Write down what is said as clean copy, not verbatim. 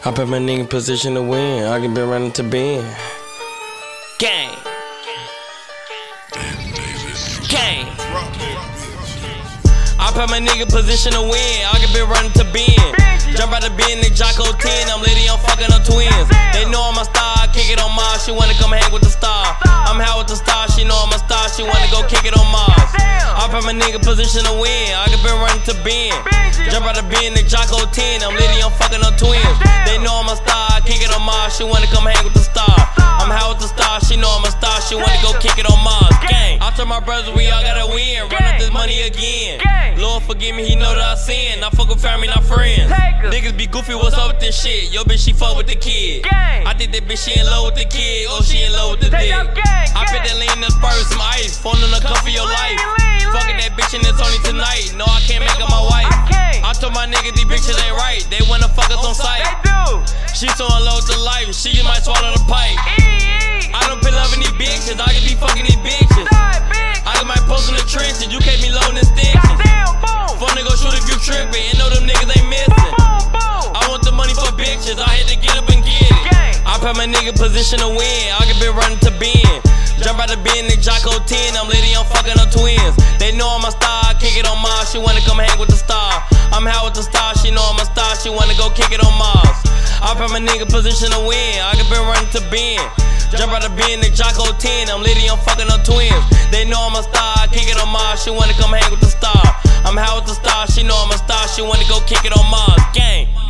I put my nigga in position to win. I can be running to Ben. Gang. Gang. I put my nigga in position to win. I can be running to Ben. Jump out the bin, Nick Jocko 10. I'm litty, I'm fucking up twins. They know I'm a star, I kick it on Mars. She wanna come hang with the star. I'm high with the star, she know I'm a star. She wanna go kick it on Mars. I put my nigga in position to win. I can be running to Ben. Jump out the bin, Nick Jocko 10. I'm litty, I'm fucking up twins. They know I'm a star, I kick it on Mars. She wanna come hang with the star. I'm high with the star, she know I'm a star. She wanna go kick it on Mars. Gang. I told my brothers we all gotta win. Run up this money again. Lord forgive me, he know that I sin. I fuck with family, not friends. Niggas be goofy, what's up with this shit? Yo bitch, she fuck with the kid. I think that bitch, she in love with the kid. Oh, she in love with the dick. I put that lean in the spur with some ice. Phone in the cup for your life. Fucking that bitch and it's only tonight. No, I can't make her my wife. I told my niggas these bitches ain't right. They wanna fuck us on sight. She so in love with the life, she might swallow the pipe. I don't be loving these bitches, I can be fucking these bitches. I got my post in the trenches, you can't be loading extensions. Phone nigga shoot if you trippin', and know them niggas ain't missing. I want the money for bitches, I had to get up and get it. I put my nigga in position to win, I can be running to Ben. Jump out the bin, Nick Jocko 10, I'm litty, I'm fucking up twins. They know I'm a star, I kick it on Mars, she wanna come hang with the star. I'm high with the star, she know I'm a star, she wanna go kick it on Mars. I put my nigga in position to win, I can be running to Ben. Jump out the bin, Nick Jocko 10, I'm litty, I'm fucking up twins. They know I'm a star, I kick it on Mars, she wanna come hang with the star. I'm high with the star, she know I'm a star, she wanna go kick it on Mars. Gang.